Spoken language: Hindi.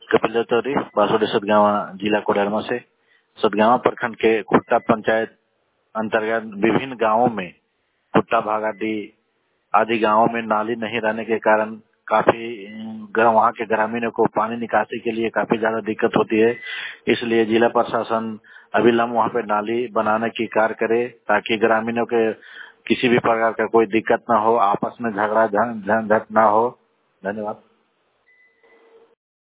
कपिल चौधरी, बासोडी सतगावा जिला कोडरमा से। सतगावा प्रखंड के खुट्टा पंचायत अंतर्गत विभिन्न गांवों में खुट्टा भागाटी आदि गांवों में नाली नहीं रहने के कारण काफी वहाँ के ग्रामीणों को पानी निकासी के लिए काफी ज्यादा दिक्कत होती है। इसलिए जिला प्रशासन अविलंब वहाँ पे नाली बनाने की कार्य करे ताकि ग्रामीणों के किसी भी प्रकार का कोई दिक्कत ना हो, आपस में झगड़ा झंझट ना हो। धन्यवाद।